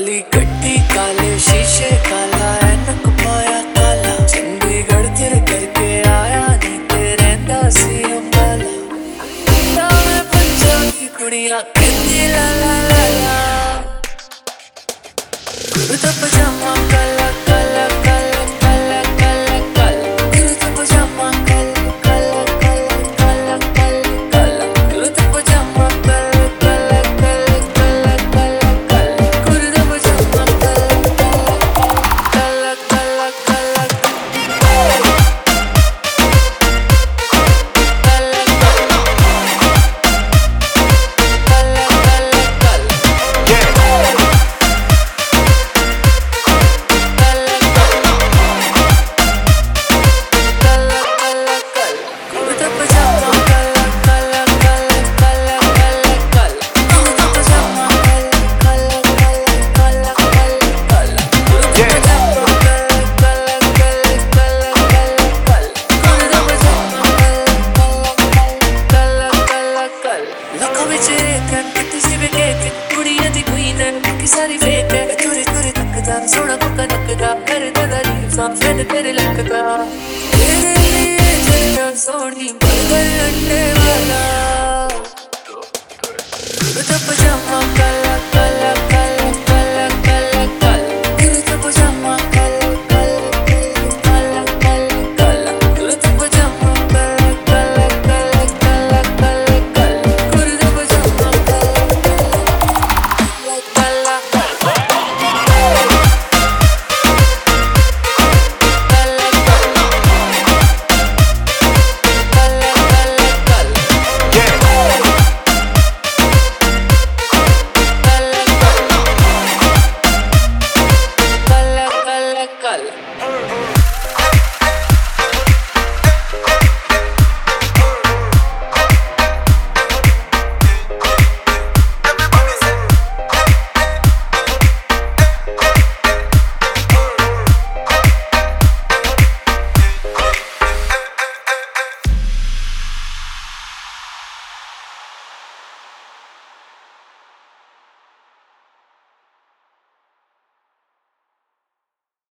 काली गड्डी काले शीशे काला ऐनक पाया काला चंडीगढ़ तेरे करके आया नहीं तेरे दासी अंबाला पंजाब की कुड़ियां कहती ला ला ला ला कुर्ता पजामा काला काला काला काला काला काला कुर्ता पजामा काला काला काला काला काला काला कुर्ता पजामा काला काला काला काला काला काला कुर्ता पजामा काला काला काला सारी फेक है चोरी चोरी तकदा सोना कुका तकदा कर दगारी सांफेद तेरे लकदा तेरे लिए जितना सोनी बर्गर अंडे वाला कुर्ता पजामा काला